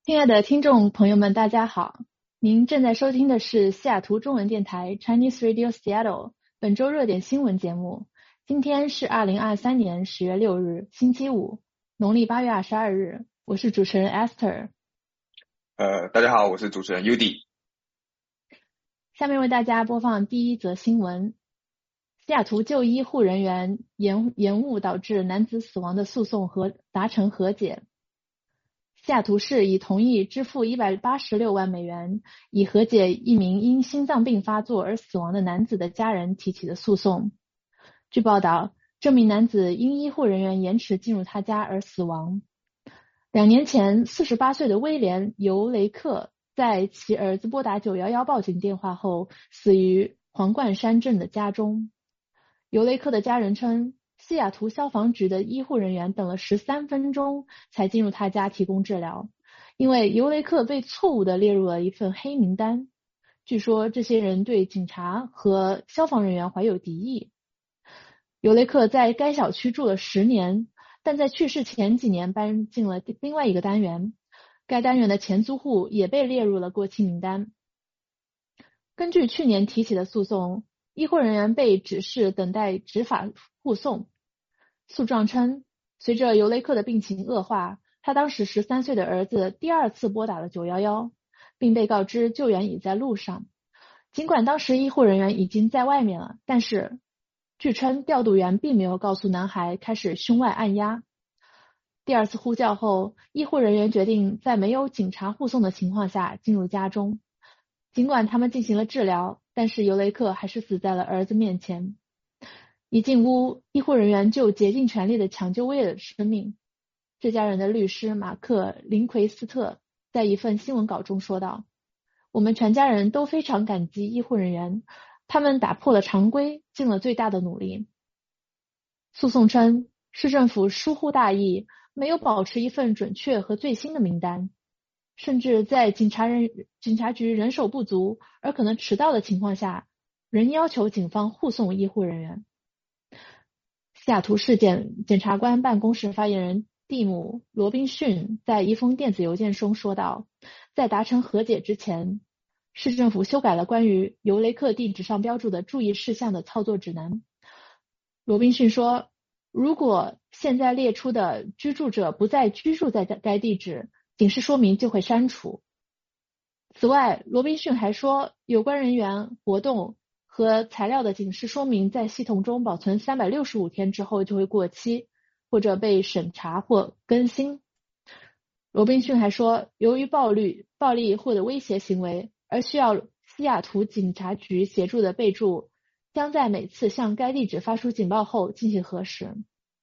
亲爱的听众朋友们，大家好！您正在收听的是西雅图中文电台 Chinese Radio Seattle 本周热点新闻节目。今天是2023年10月6日，星期五，农历8月22日。我是主持人 Esther。 大家好，我是主持人 Udi。 下面为大家播放第一则新闻：西雅图就医护人员延误导致男子死亡的诉讼达成和解。西雅图市已同意支付186万美元，以和解一名因心脏病发作而死亡的男子的家人提起的诉讼。据报道，这名男子因医护人员延迟进入他家而死亡。2年前，48岁的威廉·尤雷克在其儿子拨打911报警电话后，死于皇冠山镇的家中。尤雷克的家人称，西雅图消防局的医护人员等了13分钟才进入他家提供治疗，因为尤雷克被错误地列入了一份黑名单。据说这些人对警察和消防人员怀有敌意。尤雷克在该小区住了10年，但在去世前几年搬进了另外一个单元，该单元的前租户也被列入了过期名单。根据去年提起的诉讼，医护人员被指示等待执法护送。诉状称，随着尤雷克的病情恶化，他当时13岁的儿子第二次拨打了911，并被告知救援已在路上。尽管当时医护人员已经在外面了，但是据称调度员并没有告诉男孩开始胸外按压。第二次呼叫后，医护人员决定在没有警察护送的情况下进入家中。尽管他们进行了治疗，但是尤雷克还是死在了儿子面前。一进屋，医护人员就竭尽全力地抢救威尔的生命。这家人的律师马克·林奎斯特在一份新闻稿中说道：“我们全家人都非常感激医护人员，他们打破了常规，尽了最大的努力。”诉讼称，市政府疏忽大意，没有保持一份准确和最新的名单，甚至在警察局人手不足而可能迟到的情况下，仍要求警方护送医护人员。西雅图市检察官办公室发言人蒂姆·罗宾逊在一封电子邮件中说道，在达成和解之前，市政府修改了关于尤雷克地址上标注的注意事项的操作指南。罗宾逊说，如果现在列出的居住者不再居住在该地址，警示说明就会删除。此外，罗宾逊还说，有关人员、活动和材料的警示说明在系统中保存365天之后就会过期，或者被审查或更新。罗宾逊还说，由于暴力或者威胁行为而需要西雅图警察局协助的备注，将在每次向该地址发出警报后进行核实。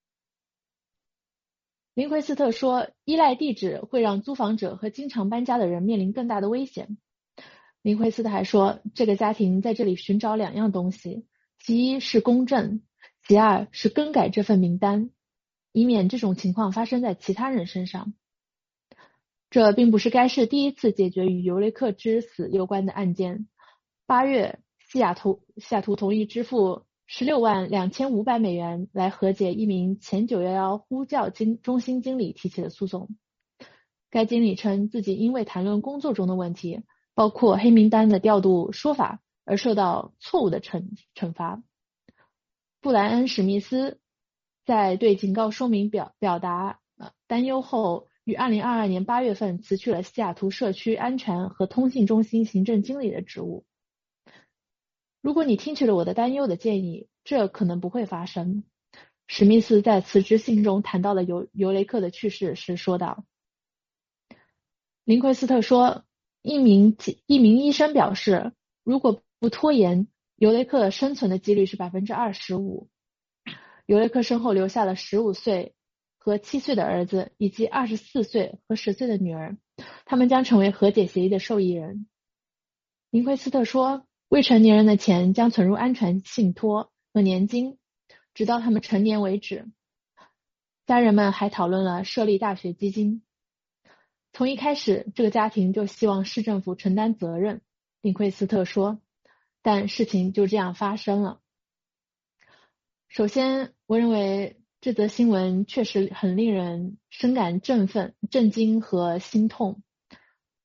林奎斯特说，依赖地址会让租房者和经常搬家的人面临更大的危险。林奎斯特还说，这个家庭在这里寻找2样东西，其一是公正，其二是更改这份名单，以免这种情况发生在其他人身上。这并不是该市第一次解决与尤雷克之死有关的案件。8月，西雅图同意支付16万2500美元来和解一名前911呼叫中心经理提起的诉讼。该经理称自己因为谈论工作中的问题，包括黑名单的调度说法，而受到错误的惩罚。布莱恩·史密斯在对警告说明表达担忧后，于2022年8月份辞去了西雅图社区安全和通信中心行政经理的职务。如果你听取了我的担忧的建议，这可能不会发生。史密斯在辞职信中谈到了尤雷克的去世时说道。林奎斯特说，一名医生表示，如果不拖延，尤雷克生存的几率是25%。尤雷克身后留下了15岁和7岁的儿子，以及24岁和10岁的女儿，他们将成为和解协议的受益人。林奎斯特说，未成年人的钱将存入安全信托和年金，直到他们成年为止。家人们还讨论了设立大学基金。从一开始，这个家庭就希望市政府承担责任，林奎斯特说，但事情就这样发生了。首先，我认为这则新闻确实很令人深感振奋、震惊和心痛。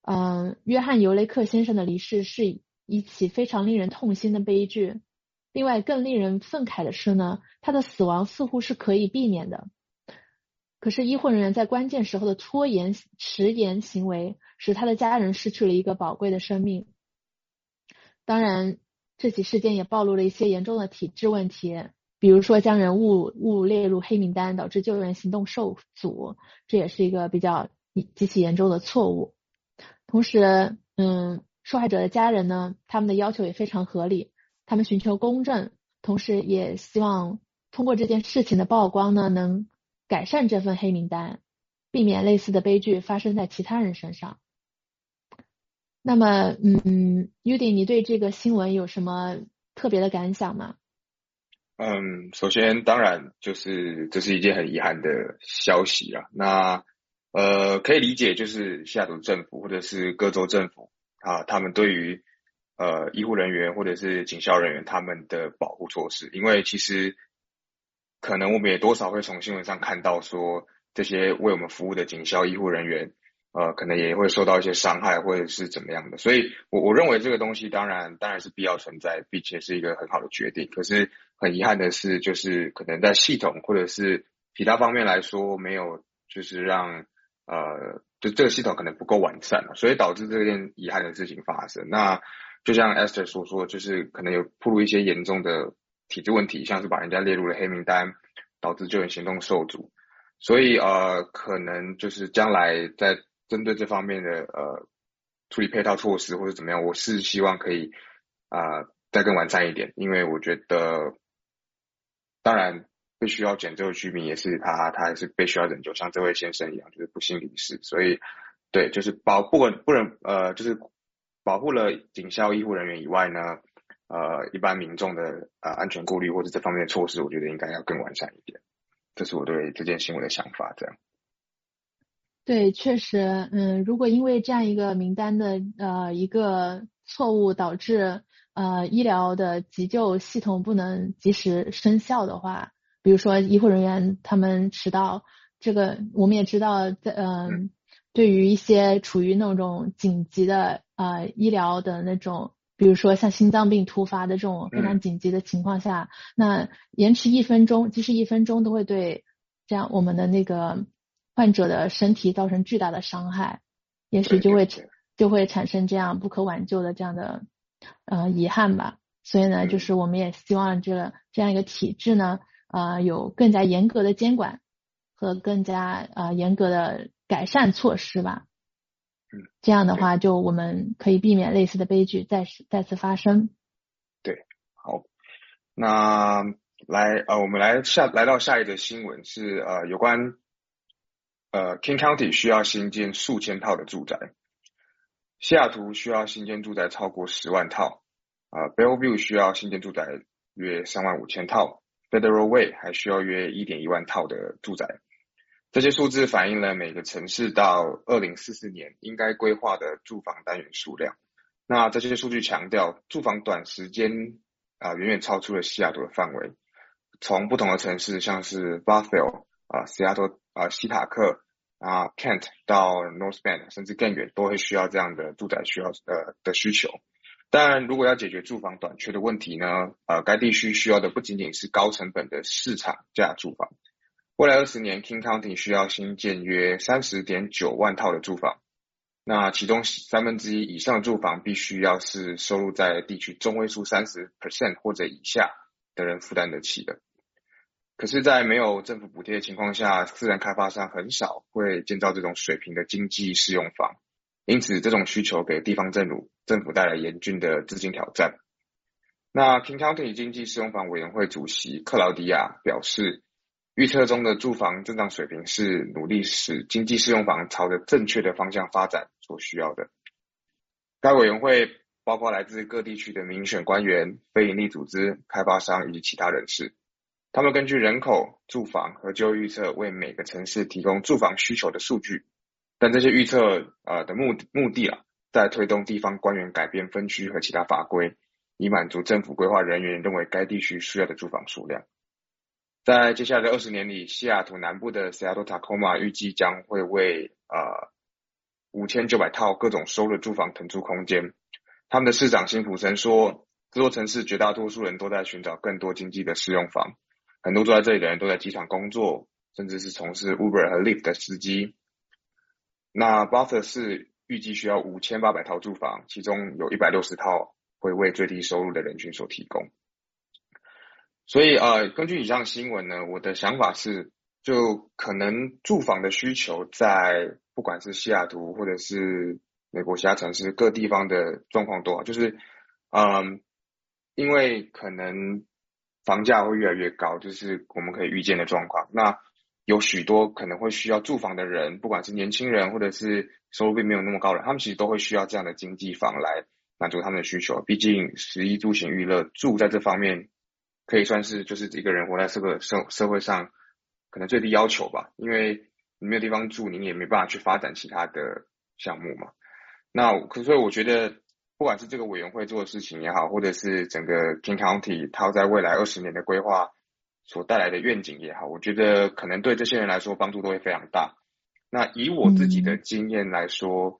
约翰尤雷克先生的离世是一起非常令人痛心的悲剧。另外更令人愤慨的是呢，他的死亡似乎是可以避免的，可是医护人员在关键时候的拖延迟延行为使他的家人失去了一个宝贵的生命。当然这起事件也暴露了一些严重的体制问题，比如说将人物列入黑名单导致救援行动受阻，这也是一个比较极其严重的错误。同时受害者的家人呢，他们的要求也非常合理，他们寻求公正，同时也希望通过这件事情的曝光呢，能改善这份黑名单，避免类似的悲剧发生在其他人身上。那么Yudi 你对这个新闻有什么特别的感想吗？ 首先当然就是这是一件很遗憾的消息啊。那可以理解，就是西雅图政府或者是各州政府啊，他们对于医护人员或者是警消人员他们的保护措施，因为其实可能我们也多少会从新闻上看到说，这些为我们服务的警消医护人员可能也会受到一些伤害或者是怎么样的，所以我认为这个东西当然是必要存在，并且是一个很好的决定。可是很遗憾的是，就是可能在系统或者是其他方面来说，没有就是让就这个系统可能不够完善，所以导致这件遗憾的事情发生。那就像 Esther 所说，就是可能有暴露一些严重的体制问题，像是把人家列入了黑名单，导致救援行动受阻。所以可能就是将来在针对这方面的处理配套措施或者怎么样，我是希望可以再更完善一点，因为我觉得当然被需要拯救的居民也是他还是被需要拯救，像这位先生一样，就是不幸离世。所以对，就是就是保护了警消医护人员以外呢，一般民众的安全顾虑或者这方面的措施，我觉得应该要更完善一点。这是我对这件新闻的想法，这样。 对，确实，如果因为这样一个名单的一个错误导致医疗的急救系统不能及时生效的话，比如说医护人员他们迟到，这个我们也知道，对于一些处于那种紧急的医疗的那种，比如说像心脏病突发的这种非常紧急的情况下，那延迟1分钟，即使1分钟都会对这样我们的那个患者的身体造成巨大的伤害，也许就会产生这样不可挽救的这样的遗憾吧。所以呢，就是我们也希望这样一个体制呢，有更加严格的监管和更加严格的改善措施吧。这样的话，就我们可以避免类似的悲剧再次发生。 对，好，那我们来到下一则新闻是有关King County 需要新建数千套的住宅，西雅图需要新建住宅超过10万套，Bellevue 需要新建住宅约35000套，Federal Way 还需要约1.1万套的住宅。这些数字反映了每个城市到2044年应该规划的住房单元数量。那这些数据强调，住房短时间远远超出了西雅图的范围。从不同的城市，像是 Bluffville 西雅图西塔克Kent 到 North Bend 甚至更远，都会需要这样的住宅的需求。当然，如果要解决住房短缺的问题呢，该地区需要的不仅仅是高成本的市场价住房。未来20年 King County 需要新建约 30.9 万套的住房，那其中1/3以上的住房必须要是收入在地区中位数 30% 或者以下的人负担得起的。可是在没有政府补贴的情况下，私人开发商很少会建造这种水平的经济适用房，因此这种需求给地方政府带来严峻的资金挑战。那 King County 经济适用房委员会主席克劳迪亚表示，预测中的住房增长水平是努力使经济适用房朝着正确的方向发展所需要的。该委员会包括来自各地区的民选官员、非营利组织、开发商以及其他人士。他们根据人口、住房和就业预测为每个城市提供住房需求的数据，但这些预测的目的在推动地方官员改变分区和其他法规，以满足政府规划人员认为该地区需要的住房数量。在接下来的20年里，西雅图南部的 Seattle Tacoma 预计将会为 5900套各种收的住房腾出空间。他们的市长辛普森说，这座城市绝大多数人都在寻找更多经济的适用房，很多住在这里的人都在机场工作，甚至是从事 Uber 和 Lyft 的司机。那 Bathurst 是预计需要5800套住房，其中有160套会为最低收入的人群所提供。所以根据以上新闻呢，我的想法是，就可能住房的需求在不管是西雅图或者是美国其他城市各地方的状况都好，就是因为可能房价会越来越高，就是我们可以预见的状况。那有许多可能会需要住房的人，不管是年轻人或者是收入并没有那么高的人，他们其实都会需要这样的经济房来满足他们的需求。毕竟食衣住行娱乐住在这方面可以算是就是一个人活在社会上可能最低要求吧，因为你没有地方住，你也没办法去发展其他的项目嘛。所以我觉得不管是这个委员会做的事情也好，或者是整个 King County 它在未来20年的规划所带来的愿景也好，我觉得可能对这些人来说帮助都会非常大。那以我自己的经验来说，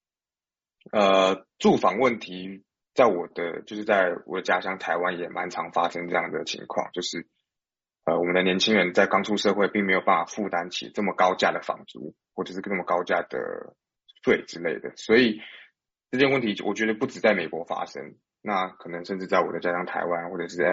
住房问题在我的家乡台湾也蛮常发生这样的情况，就是我们的年轻人在刚出社会并没有办法负担起这么高价的房租，或者是这么高价的税之类的，所以这件问题我觉得不止在美国发生，那可能甚至在我的家乡台湾或者是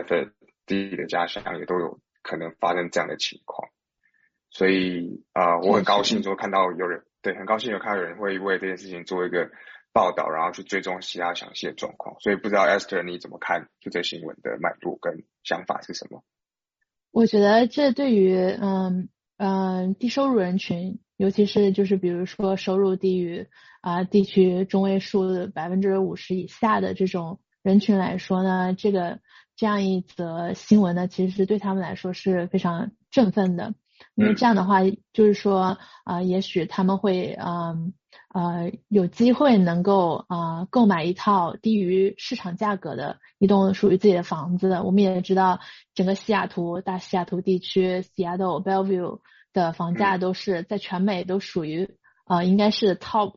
FD 的家乡也都有可能发生这样的情况。所以我很高兴说看到有人很高兴有看到有人会为这件事情做一个报道，然后去追踪其他详细的状况。所以不知道 Esther 你怎么看就这新闻的脉络跟想法是什么？ 我觉得这对于低收入人群，尤其是就是比如说收入低于地区中位数的50%以下的这种人群来说呢，这样一则新闻呢，其实对他们来说是非常振奋的，因为这样的话就是说也许他们会有机会能够购买一套低于市场价格的一栋属于自己的房子。我们也知道整个大西雅图地区 Seattle Bellevue 的房价都是在全美都属于应该是 top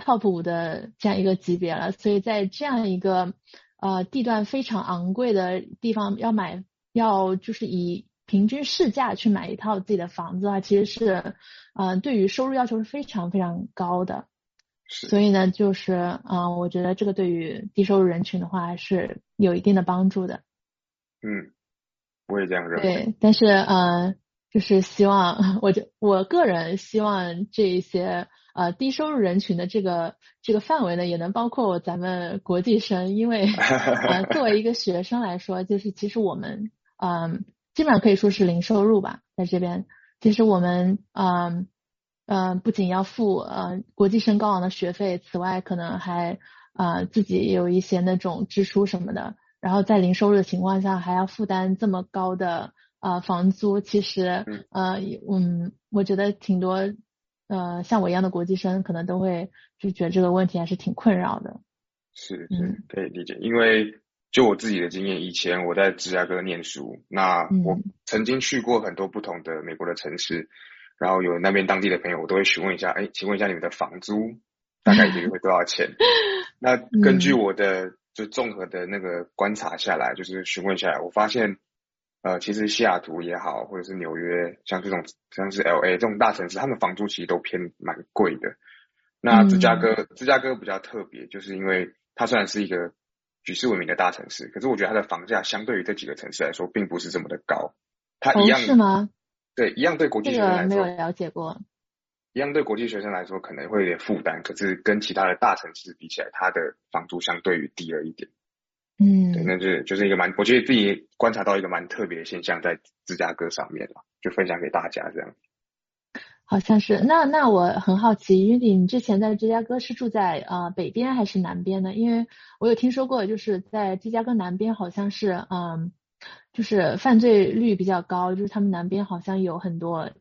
5的这样一个级别了，所以在这样一个地段非常昂贵的地方要就是以平均市价去买一套自己的房子其实是对于收入要求是非常非常高的。所以呢就是我觉得这个对于低收入人群的话是有一定的帮助的。 我也这样认为。 对，但是就是希望我个人希望这一些低收入人群的这个范围呢也能包括咱们国际生，因为作为一个学生来说，就是其实我们基本上可以说是零收入吧，在这边其实我们不仅要付国际生高昂的学费，此外可能还自己也有一些那种支出什么的，然后在零收入的情况下还要负担这么高的房租，其实我觉得挺多像我一样的国际生可能都会就觉得这个问题还是挺困扰的。 是可以理解，因为就我自己的经验，以前我在芝加哥念书，那我曾经去过很多不同的美国的城市，然后有那边当地的朋友，我都会询问一下，请问一下你们的房租大概一个月会多少钱？那根据我的就综合的那个观察下来，就是询问下来，我发现其实西雅图也好，或者是纽约，像是 LA 这种大城市，他们房租其实都偏蛮贵的。那芝加哥比较特别，就是因为它虽然是一个举世闻名的大城市，可是我觉得它的房价相对于这几个城市来说，并不是这么的高。它一样是吗？ 对，一样对国际学生来说， 这个没有了解过。 一样对国际学生来说可能会有点负担，可是跟其他的大城市比起来，它的房租相对于低了一点。对，那就是一个我觉得自己观察到一个蛮特别的现象在芝加哥上面了，就分享给大家这样。 好像是，那我很好奇，因为你之前在芝加哥是住在北边还是南边呢？因为我有听说过，就是在芝加哥南边好像是就是犯罪率比较高，就是他们南边好像有很多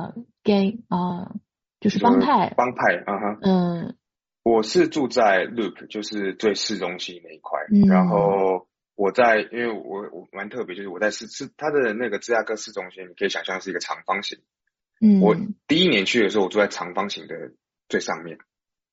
gang 就是帮派。 我是住在 Loop， 就是最市中心那一块，然后因为我蛮特别，就是我在它的那个芝加哥市中心，你可以想象是一个长方形。我第一年去的时候，我住在长方形的最上面，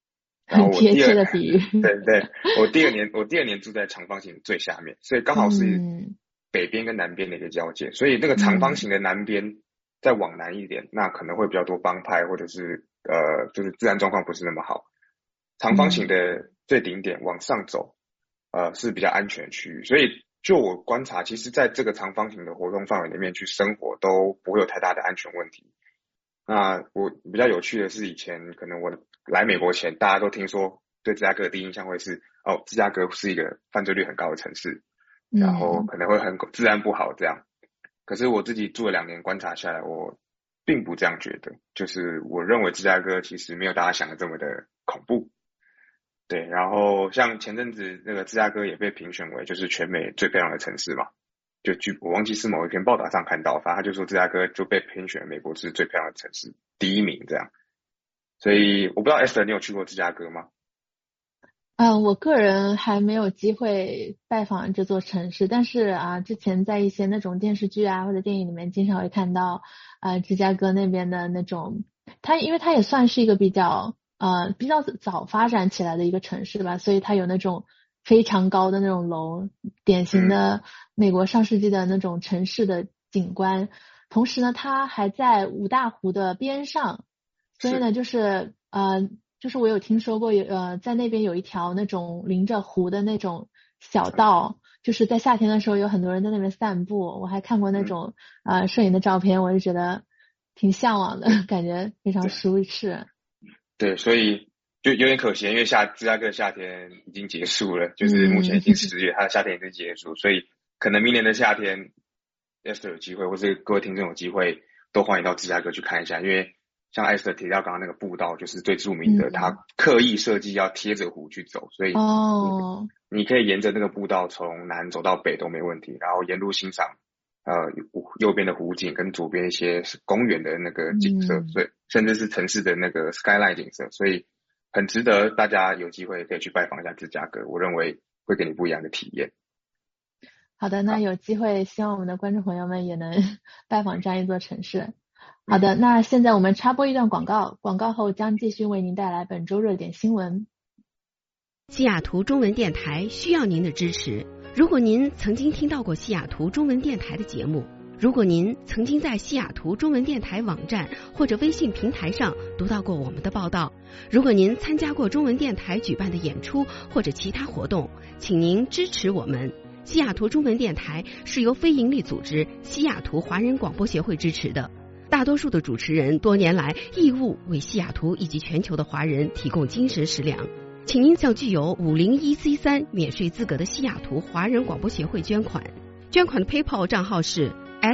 很贴然后切的比喻。 对对，我第二年住在长方形最下面，所以刚好是北边跟南边的一个交界，所以那个长方形的南边再往南一点，那可能会比较多帮派，或者是就是治安状况不是那么好。长方形的最顶点往上走，是比较安全的区域，所以就我观察，其实在这个长方形的活动范围里面去生活都不会有太大的安全问题。那我比较有趣的是，以前可能我来美国前，大家都听说对芝加哥的第一印象会是，哦，芝加哥是一个犯罪率很高的城市，然后可能会很治安不好这样。可是我自己住了2年观察下来，我并不这样觉得，就是我认为芝加哥其实没有大家想的这么的恐怖。对，然后像前阵子那个芝加哥也被评选为就是全美最漂亮的城市嘛，我忘记是某一篇报道上看到，反正他就说芝加哥就被评选美国是最漂亮的城市第1名这样。所以我不知道 Esther 你有去过芝加哥吗？ 我个人还没有机会拜访这座城市，但是之前在一些那种电视剧啊或者电影里面经常会看到芝加哥那边的那种，因为它也算是一个比较早发展起来的一个城市吧，所以它有那种非常高的那种楼，典型的美国上世纪的那种城市的景观。同时呢，它还在五大湖的边上，所以呢，就是我有听说过在那边有一条那种临着湖的那种小道，就是在夏天的时候有很多人在那边散步，我还看过那种摄影的照片，我就觉得挺向往的，感觉非常舒适。 对，所以就有点可惜，因为芝加哥的夏天已经结束了，就是目前已经10月，它的夏天已经结束，所以可能明年的夏天 Esther 有机会，或是各位听众有机会，都欢迎到芝加哥去看一下，因为像 Esther 提到刚刚那个步道就是最著名的，它刻意设计要贴着湖去走，所以你可以沿着那个步道从南走到北都没问题，然后沿路欣赏右边的湖景跟左边一些公园的那个景色，所以甚至是城市的那个 skyline 景色，所以很值得大家有机会可以去拜访一下芝加哥，我认为会给你不一样的体验。 好的，那有机会希望我们的观众朋友们也能拜访这样一座城市。好的，那现在我们插播一段广告，广告后将继续为您带来本周热点新闻。 西雅图中文电台需要您的支持。如果您曾经听到过西雅图中文电台的节目，如果您曾经在西雅图中文电台网站或者微信平台上读到过我们的报道，如果您参加过中文电台举办的演出或者其他活动，请您支持我们。西雅图中文电台是由非营利组织西雅图华人广播协会支持的，大多数的主持人多年来义务为西雅图以及全球的华人提供精神食粮。请您向具有501C3免税资格的西雅图华人广播协会捐款，捐款的 PayPal 账号是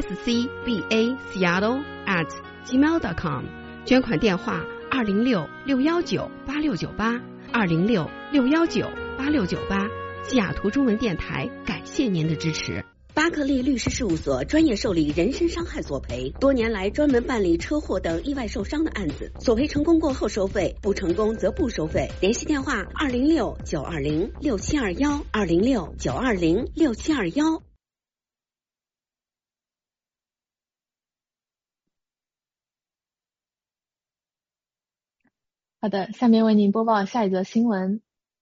scbaseattle@gmail.com， 捐款电话206-619-8698 206-619-8698。西雅图中文电台感谢您的支持。巴克利律师事务所专业受理人身伤害索赔，多年来专门办理车祸等意外受伤的案子，索赔成功过后收费，不成功则不收费。联系电话206-920-6721 206-920-6721。 好的，下面为您播报下一则新闻。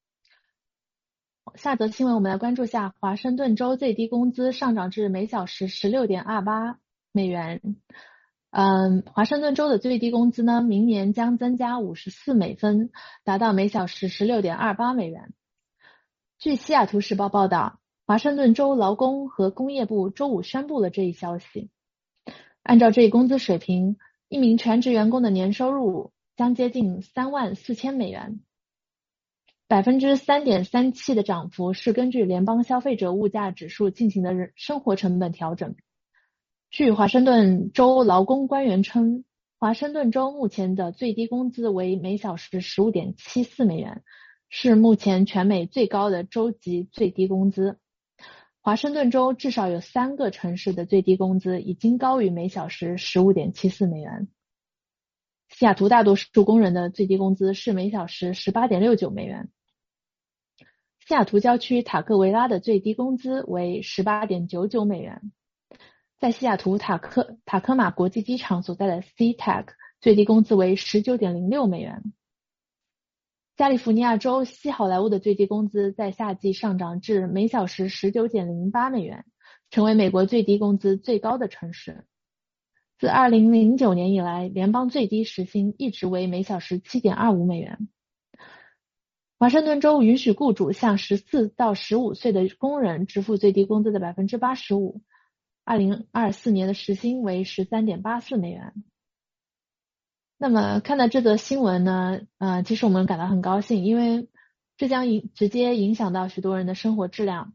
下则新闻我们来关注下华盛顿州最低工资上涨至每小时 16.28 美元。华盛顿州的最低工资呢，明年将增加54美分，达到每小时 16.28 美元。据西雅图时报报道，华盛顿州劳工和工业部周五宣布了这一消息。按照这一工资水平，一名全职员工的年收入将接近34000美元。3.37% 的涨幅是根据联邦消费者物价指数进行的生活成本调整。据华盛顿州劳工官员称，华盛顿州目前的最低工资为每小时 15.74 美元，是目前全美最高的州级最低工资。华盛顿州至少有3个城市的最低工资已经高于每小时 15.74 美元。西雅图大多数工人的最低工资是每小时 18.69 美元。西雅图郊区塔克维拉的最低工资为 18.99 美元。在西雅图塔科马国际机场所在的 SeaTac 最低工资为 19.06 美元。 加利福尼亚州西好莱坞的最低工资在夏季上涨至每小时 19.08 美元，成为美国最低工资最高的城市。自2009年以来，联邦最低时薪一直为每小时 7.25 美元。华盛顿州允许雇主向14到15岁的工人支付最低工资的 85%， 2024年的时薪为 13.84 美元。那么看到这则新闻呢，其实我们感到很高兴，因为这将直接影响到许多人的生活质量。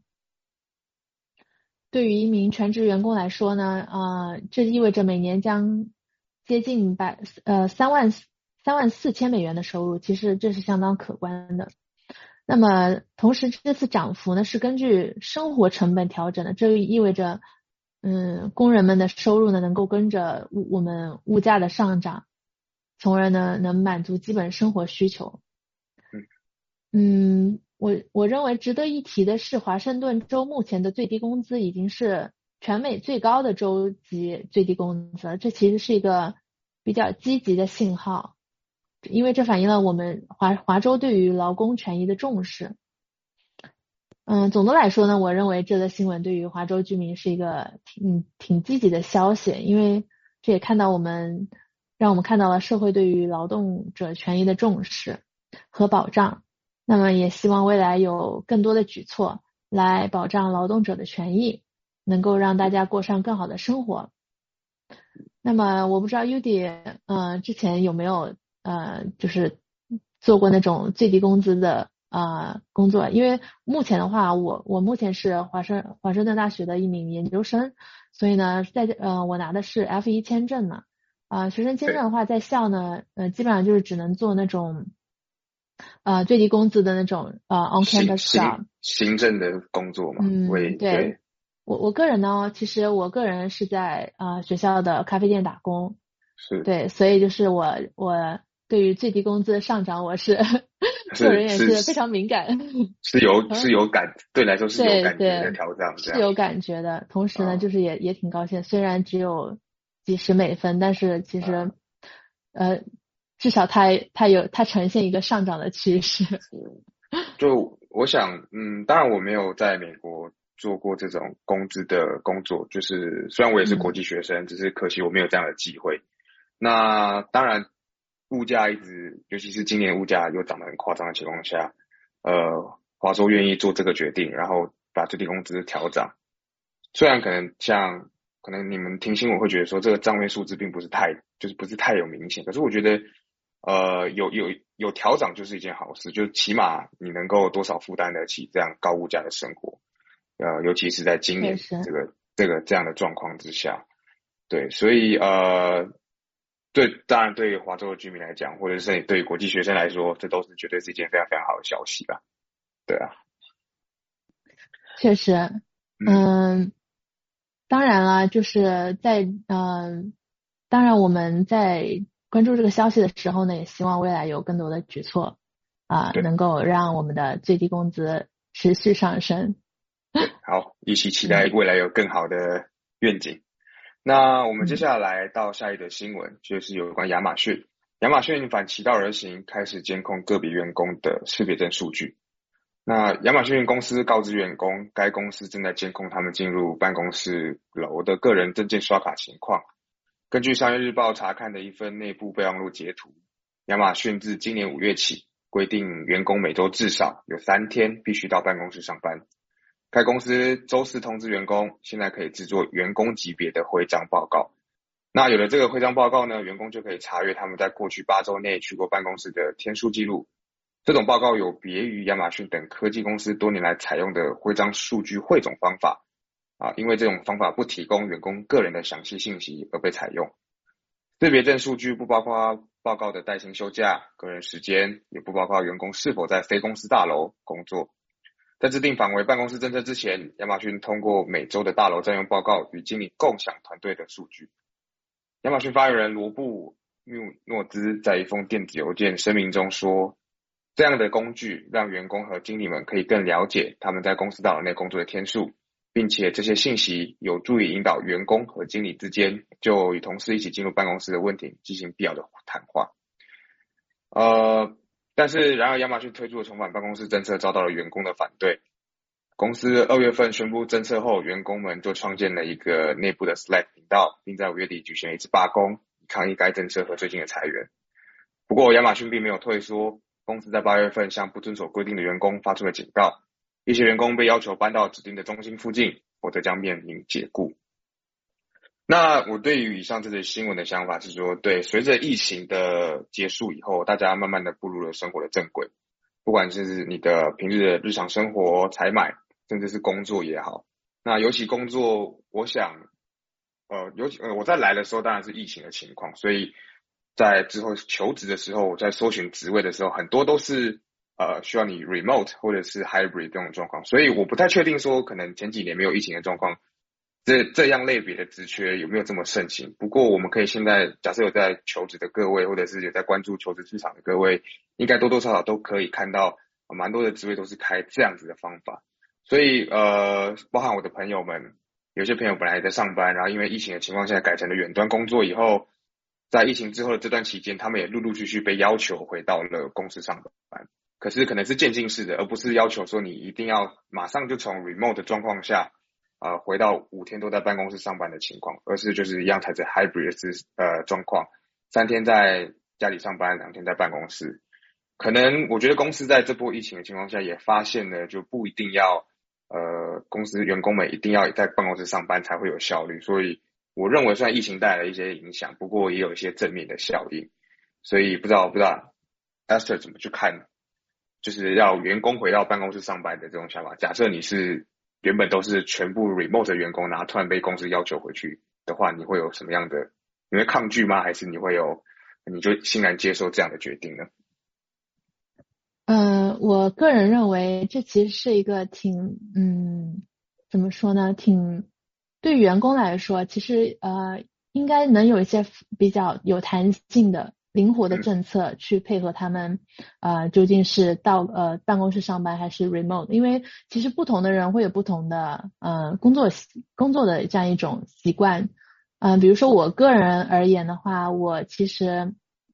对于一名全职员工来说呢，这意味着每年将接近34000美元的收入，其实这是相当可观的。那么同时这次涨幅呢是根据生活成本调整的，这意味着工人们的收入呢能够跟着我们物价的上涨，从而呢能满足基本生活需求。我认为值得一提的是，华盛顿州目前的最低工资已经是全美最高的州级最低工资了，这其实是一个比较积极的信号，因为这反映了我们华州对于劳工权益的重视。总的来说呢，我认为这则新闻对于华州居民是一个挺积极的消息，因为这也让我们看到了社会对于劳动者权益的重视和保障。那么也希望未来有更多的举措来保障劳动者的权益，能够让大家过上更好的生活。那么我不知道 Udi 之前有没有就是做过那种最低工资的工作，因为目前的话我目前是华盛顿大学的一名研究生，所以呢我拿的是 F1 签证呢。学生签证的话在校呢基本上就是只能做那种最低工资的那种on campus job 行政的工作嘛。 对。我个人呢，其实我个人是在学校的咖啡店打工。 是。 对，所以就是我对于最低工资的上涨，我是个人也是非常敏感。 是有感，对你来说是有感觉的调整， 是有感觉的。同时呢，就是也挺高兴，虽然只有几十美分，但是其实至少它呈现一个上涨的趋势。 就我想，当然我没有在美国做过这种工资的工作，就是虽然我也是国际学生，只是可惜我没有这样的机会。那当然物价尤其是今年物价又涨得很夸张的情况下，华州愿意做这个决定，然后把最低工资调涨。虽然可能你们听新闻会觉得说这个账面数字并不是太有明显，可是我觉得有调涨就是一件好事，就起码你能够多少负担得起这样高物价的生活，尤其是在今年这样的状况之下。对，所以当然对于华州的居民来讲，或者是对于国际学生来说，这都是绝对是一件非常非常好的消息吧。对啊， 确实。当然了，就是当然我们在关注这个消息的时候呢，也希望未来有更多的举措能够让我们的最低工资持续上升。 好，一起期待未来有更好的愿景。那我们接下来到下一则新闻，就是有关亚马逊。亚马逊反其道而行，开始监控个别员工的识别证数据。那亚马逊公司告知员工，该公司正在监控他们进入办公室楼的个人证件刷卡情况。根据商业日报查看的一份内部备忘录截图，亚马逊自今年5月起规定员工每周至少有3天必须到办公室上班。该公司周4通知员工，现在可以制作员工级别的徽章报告。那有了这个徽章报告呢，员工就可以查阅他们在过去8周内去过办公室的天数记录。这种报告有别于亚马逊等科技公司多年来采用的徽章数据汇总方法因为这种方法不提供员工个人的详细信息而被采用。识别证数据不包括报告的带薪休假、个人时间，也不包括员工是否在非公司大楼工作。在制定返回办公室政策之前，亚马逊通过每周的大楼占用报告与经理共享团队的数据。亚马逊发言人罗布诺兹在一封电子邮件声明中说，这样的工具让员工和经理们可以更了解他们在公司大楼内工作的天数，并且这些信息有助于引导员工和经理之间就与同事一起进入办公室的问题进行必要的谈话。 但是然而亚马逊推出的重返办公室政策遭到了员工的反对。公司2月份宣布政策后，员工们就创建了一个内部的 Slack 频道，并在5月底举行了一次罢工，以抗议该政策和最近的裁员。不过亚马逊并没有退缩，公司在8月份向不遵守规定的员工发出了警告，一些员工被要求搬到指定的中心附近，否则将面临解雇。那我对于以上这些新闻的想法是说，对，随着疫情的结束以后，大家慢慢的步入了生活的正轨，不管是你的平日的日常生活、采买，甚至是工作也好。那尤其工作，我想，我在来的时候当然是疫情的情况，所以在之后求职的时候，我在搜寻职位的时候，很多都是需要你 remote 或者是 hybrid 这种状况，所以我不太确定说可能前几年没有疫情的状况，这样类别的职缺有没有这么盛行。不过我们可以现在假设有在求职的各位，或者是有在关注求职市场的各位，应该多多少少都可以看到蛮多的职位都是开这样子的方法。所以包含我的朋友们，有些朋友本来在上班，然后因为疫情的情况下改成了远端工作以后，在疫情之后的这段期间，他们也陆陆续续被要求回到了公司上班，可是可能是渐进式的，而不是要求说你一定要马上就从 remote 的状况下回到5天都在办公室上班的情况，而是就是一样采取 hybrid 的状况，3天在家里上班，2天在办公室。可能我觉得公司在这波疫情的情况下也发现了，就不一定要公司员工们一定要在办公室上班才会有效率，所以我认为虽然疫情带来了一些影响，不过也有一些正面的效应。所以不知道 Esther 怎么去看，就是要员工回到办公室上班的这种想法。假设你是原本都是全部 remote 的员工，然后突然被公司要求回去的话，你会有什么样的？你会抗拒吗？还是你就欣然接受这样的决定呢？ 我个人认为这其实是一个怎么说呢，对于员工来说，其实应该能有一些比较有弹性的灵活的政策去配合他们究竟是到办公室上班还是 remote， 因为其实不同的人会有不同的工作的这样一种习惯。比如说我个人而言的话，我其实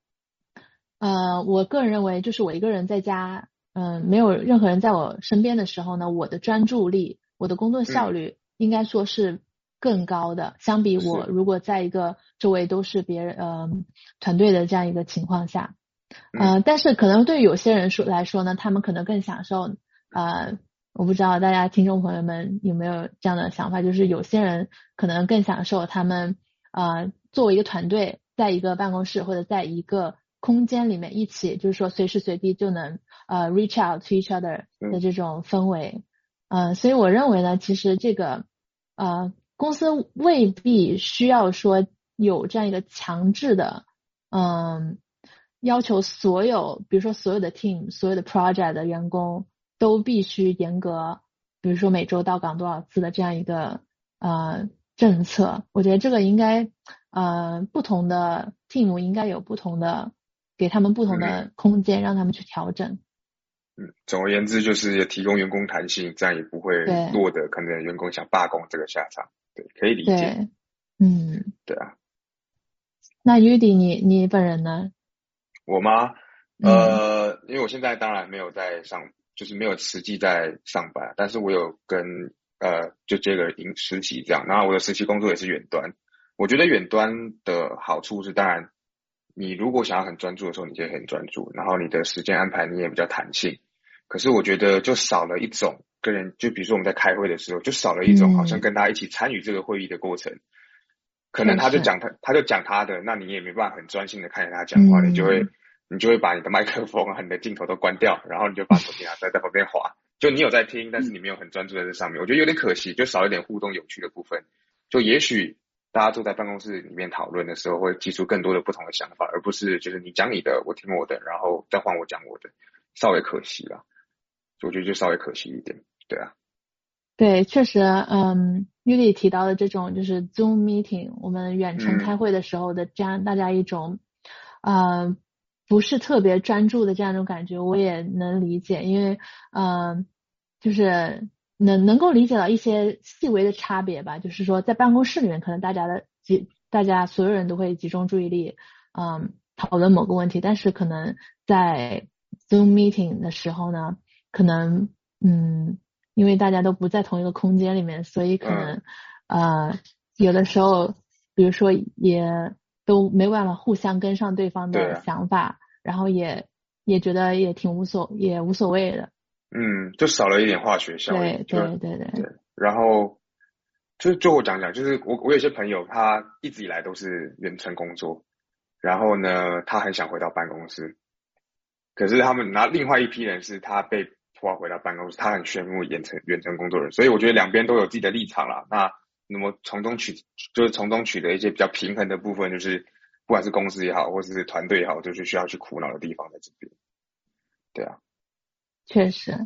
我个人认为就是我一个人在家没有任何人在我身边的时候呢，我的专注力，我的工作效率应该说是更高的，相比我如果在一个周围都是别人团队的这样一个情况下。但是可能对于有些人来说呢，他们可能更享受我不知道大家听众朋友们有没有这样的想法，就是有些人可能更享受他们作为一个团队在一个办公室或者在一个空间里面一起，就是说随时随地就能reach out to each other 的这种氛围。所以我认为呢，其实这个公司未必需要说有这样一个强制的要求所有，比如说所有的 team 所有的 project 的员工都必须严格，比如说每周到岗多少次的这样一个政策。我觉得这个应该不同的 team 应该有不同的，给他们不同的空间让他们去调整。 总而言之就是也提供员工弹性，这样也不会落得可能员工想罢工这个下场。对，可以理解。 对， 对啊。 那 Yudy 你本人呢？ 我吗？因为我现在当然没有就是没有实际在上班，但是我有跟就接个实习这样，然后我的实习工作也是远端。我觉得远端的好处是，当然你如果想要很专注的时候，你就很专注，然后你的时间安排你也比较弹性。可是我觉得就少了一种跟人，就比如说我们在开会的时候，就少了一种好像跟他一起参与这个会议的过程。可能他就讲他的，那你也没办法很专心的看着他讲话，你就会把你的麦克风你的镜头都关掉，然后你就把手机拿出来在旁边滑，就你有在听，但是你没有很专注在这上面，我觉得有点可惜，就少一点互动有趣的部分。就也许大家坐在办公室里面讨论的时候，会提出更多的不同的想法，而不是就是你讲你的，我听我的，然后再换我讲我的，稍微可惜啦。我觉得就稍微可惜一点，对啊。 对，确实，Yudy 提到的这种就是 Zoom meeting， 我们远程开会的时候的这样大家一种不是特别专注的这样一种感觉，我也能理解，因为就是能够理解到一些细微的差别吧，就是说在办公室里面可能大家所有人都会集中注意力讨论某个问题，但是可能在 Zoom meeting 的时候呢，可能因为大家都不在同一个空间里面，所以可能有的时候比如说也都没办法互相跟上对方的想法，然后也觉得也无所谓的。 就少了一点化学效应。对。然后就我讲，就是我有些朋友他一直以来都是远程工作，然后呢他很想回到办公室，可是他们另外一批人是他被迫回到办公室，他很羡慕远程工作人，所以我觉得两边都有自己的立场啦。那么从中取得一些比较平衡的部分，就是不管是公司也好，或是团队也好，就是需要去苦恼的地方在这边。对啊， 确实。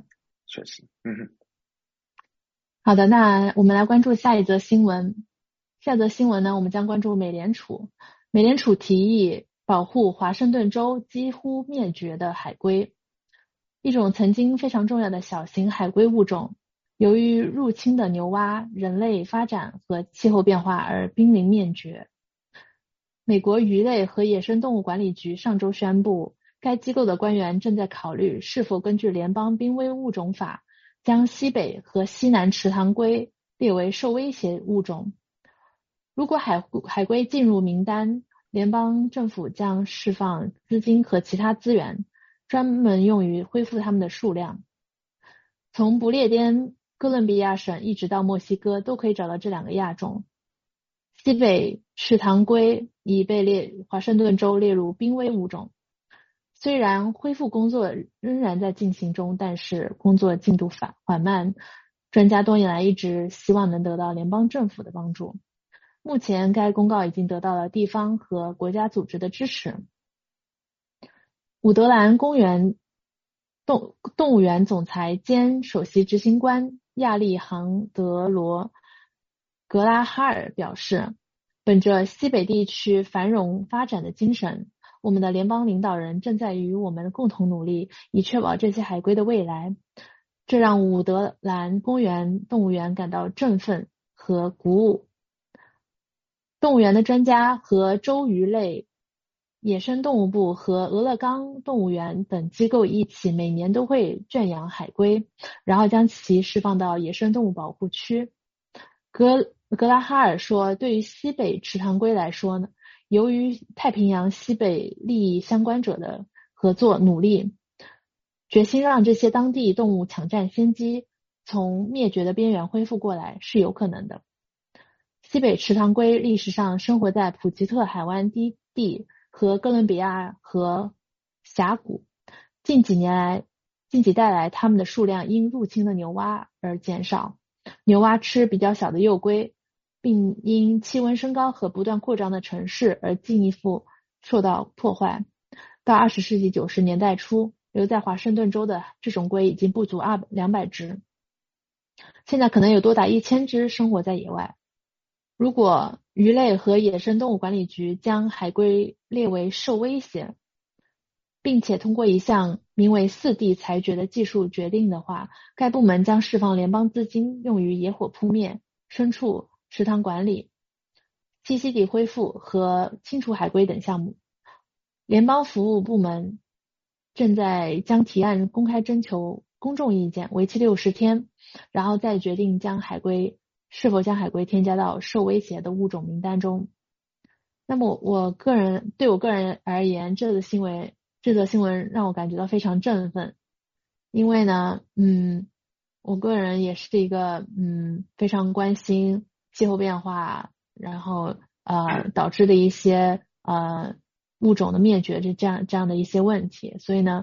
好的，那我们来关注下一则新闻。下一则新闻呢，我们将关注美联储。美联储提议保护华盛顿州几乎灭绝的海龟，一种曾经非常重要的小型海龟物种，由于入侵的牛蛙、人类发展和气候变化而濒临灭绝。美国鱼类和野生动物管理局上周宣布，该机构的官员正在考虑是否根据联邦濒危物种法将西北和西南池塘龟列为受威胁物种。如果海龟进入名单，联邦政府将释放资金和其他资源，专门用于恢复它们的数量。从不列颠哥伦比亚省一直到墨西哥都可以找到这两个亚种。西北池塘龟已被华盛顿州列入濒危物种。虽然恢复工作仍然在进行中，但是工作进度缓慢。专家多年来一直希望能得到联邦政府的帮助。目前该公告已经得到了地方和国家组织的支持。伍德兰公园动物园总裁兼首席执行官亚历杭德罗·格拉哈尔表示，本着西北地区繁荣发展的精神，我们的联邦领导人正在与我们共同努力，以确保这些海龟的未来。这让伍德兰公园动物园感到振奋和鼓舞。动物园的专家和州鱼类、野生动物部和俄勒冈动物园等机构一起每年都会圈养海龟，然后将其释放到野生动物保护区。格拉哈尔说，对于西北池塘龟来说呢，由于太平洋西北利益相关者的合作努力，决心让这些当地动物抢占先机，从灭绝的边缘恢复过来是有可能的。西北池塘龟历史上生活在普吉特海湾低地和哥伦比亚河峡谷，近几代来它们的数量因入侵的牛蛙而减少。牛蛙吃比较小的幼龟，并因气温升高和不断扩张的城市而进一步受到破坏。到20世纪90年代初，留在华盛顿州的这种龟已经不足200只，现在可能有多达1000只生活在野外。如果鱼类和野生动物管理局将海龟列为受威胁，并且通过一项名为4D 裁决的技术决定的话，该部门将释放联邦资金用于野火扑灭、牲畜池塘管理、栖息地恢复和清除海龟等项目。联邦服务部门正在将提案公开征求公众意见，为期60天，然后再决定是否将海龟添加到受威胁的物种名单中。那么对我个人而言，这则新闻让我感觉到非常振奋，因为呢，我个人也是一个非常关心气候变化，然后导致的一些物种的灭绝这样的一些问题，所以呢，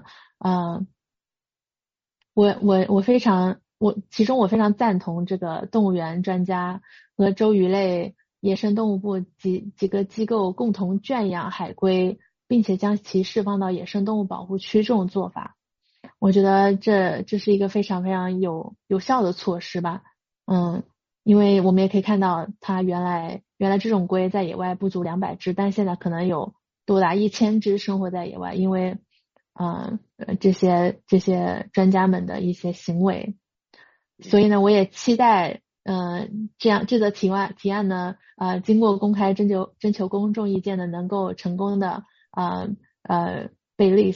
其中我非常赞同这个动物园专家和州鱼类野生动物部几个机构共同圈养海龟，并且将其释放到野生动物保护区这种做法。我觉得这是一个非常非常有效的措施吧。因为我们也可以看到，它原来这种龟在野外不足200只，但现在可能有多达1000只生活在野外，因为这些专家们的一些行为。所以呢，我也期待这个提案呢经过公开征求公众意见的能够成功的被 list，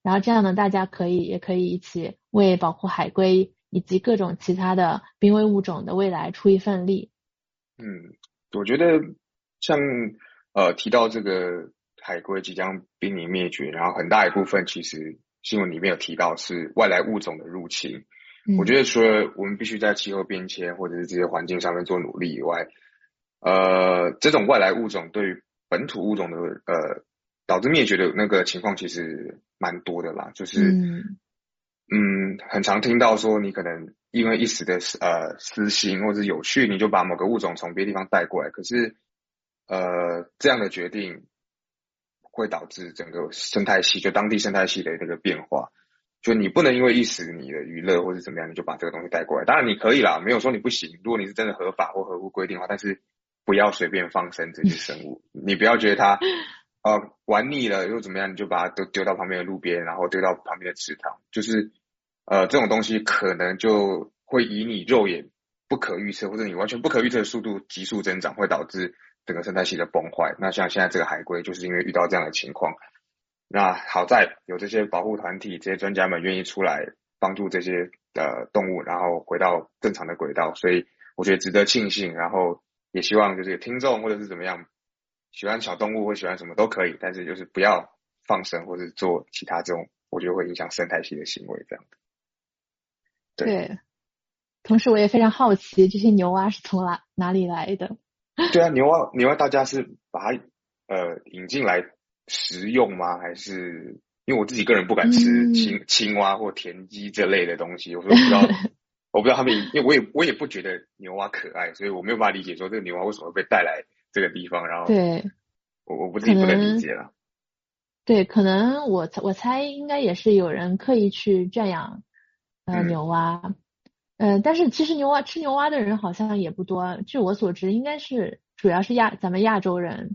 然后这样呢，大家也可以一起为保护海龟以及各种其他的濒危物种的未来出一份力。 我觉得像提到这个海龟即将濒临灭绝，然后很大一部分其实新闻里面有提到是外来物种的入侵。我觉得除了我们必须在气候变迁或者是这些环境上面做努力以外，这种外来物种对于本土物种的导致灭绝的那个情况其实蛮多的啦，就是很常听到说你可能因为一时的私心或者有趣，你就把某个物种从别的地方带过来，可是这样的决定会导致整个生态系就当地生态系的那个变化。就你不能因为一时你的娱乐或者怎么样，你就把这个东西带过来。当然你可以啦，没有说你不行。如果你是真的合法或合乎规定的话，但是不要随便放生这些生物。你不要觉得它玩腻了又怎么样，你就把它都丢到旁边的路边，然后丢到旁边的池塘。就是这种东西可能就会以你肉眼不可预测或者你完全不可预测的速度急速增长，会导致整个生态系的崩坏。那像现在这个海龟就是因为遇到这样的情况。那好在有这些保护团体，这些专家们愿意出来帮助这些动物，然后回到正常的轨道，所以我觉得值得庆幸。然后也希望就是听众或者是怎么样，喜欢小动物或喜欢什么都可以，但是就是不要放生或者做其他这种我觉得会影响生态系的行为这样的。 对，同时我也非常好奇这些牛蛙是从哪里来的。 对啊，牛蛙大家是把它引进来食用吗？还是因为我自己个人不敢吃青蛙或田鸡这类的东西，我不知道我不知道他们，因为我也不觉得牛蛙可爱，所以我没有办法理解说这个牛蛙为什么会被带来这个地方。然后对， 我自己不能理解了。 对，可能我猜应该也是有人刻意去圈养牛蛙。但是其实吃牛蛙的人好像也不多，据我所知应该是主要是咱们亚洲人。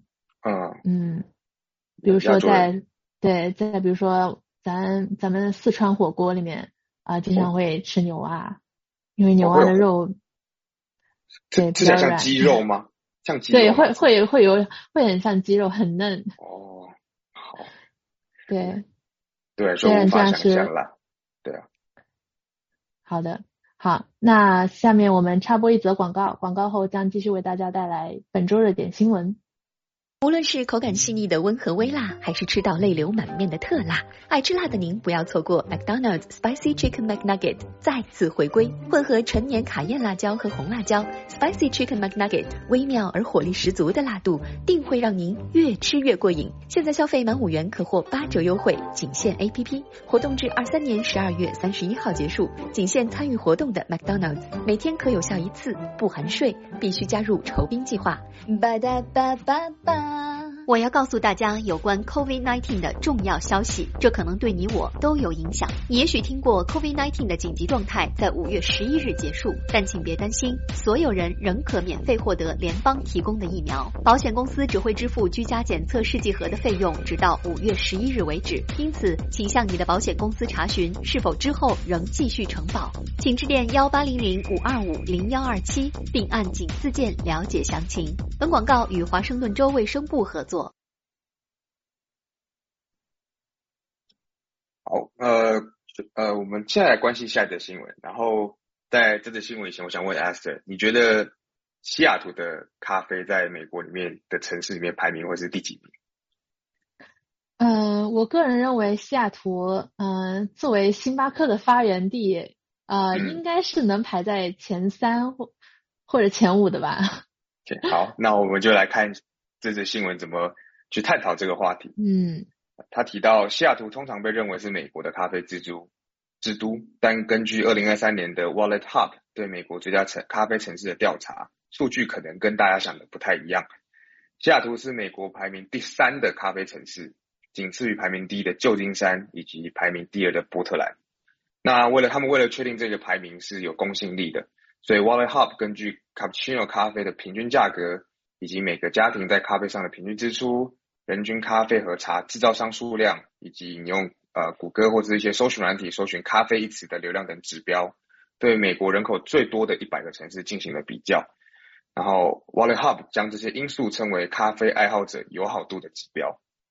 比如说在比如说咱们四川火锅里面经常会吃牛蛙，因为牛蛙的肉对比较软。 像鸡肉吗？像鸡肉对，会很像鸡肉，很嫩。 哦，好。 对， 所以无法想象啦。对啊。 好的，好，那下面我们插播一则广告，广告后将继续为大家带来本周热点新闻。 无论是口感细腻的温和微辣，还是吃到泪流满面的特辣，爱吃辣的您不要错过 McDonald's Spicy Chicken McNugget 再次回归，混合陈年卡宴辣椒和红辣椒 Spicy Chicken McNugget 微妙而火力十足的辣度，定会让您越吃越过瘾。现在消费满5元可获8折优惠，仅限 APP， 活动至23年12月31号结束，仅限参与活动的 McDonald's， 每天可有效1次，不含税，必须加入酬宾计划。巴哒巴巴巴。我要告诉大家有关 COVID-19 的重要消息，这可能对你我都有影响。你也许听过 COVID-19 的紧急状态在5月11日结束，但请别担心，所有人仍可免费获得联邦提供的疫苗。保险公司只会支付居家检测试剂盒的费用，直到5月11日为止。因此，请向你的保险公司查询是否之后仍继续承保。请致电1800-525-0127，并按井字键了解详情。本广告与华盛顿州卫生部合作。 好，我们现在来关心下一则新闻。然后在这则新闻以前，我想问 Esther， 你觉得西雅图的咖啡在美国里面的城市里面排名会是第几名？ 我个人认为西雅图，作为星巴克的发源地，应该是能排在前3或者前5的吧。 Okay, 好，那我们就来看这则新闻怎么去探讨这个话题。他提到西雅图通常被认为是美国的咖啡之都，但根据2023年的 Wallet Hub 对美国最佳咖啡城市的调查，数据可能跟大家想的不太一样。西雅图是美国排名第3的咖啡城市，仅次于排名第1的旧金山以及排名第2的波特兰。那他们为了确定这个排名是有公信力的，所以 Wallet Hub 根据 Cappuccino 咖啡的平均价格，以及每个家庭在咖啡上的平均支出、人均咖啡和茶制造商数量，以及你用谷歌或者一些搜寻软体搜寻咖啡一词的流量等指标，对美国人口最多的100个城市进行了比较。然后 Wallet Hub 将这些因素称为咖啡爱好者友好度的指标。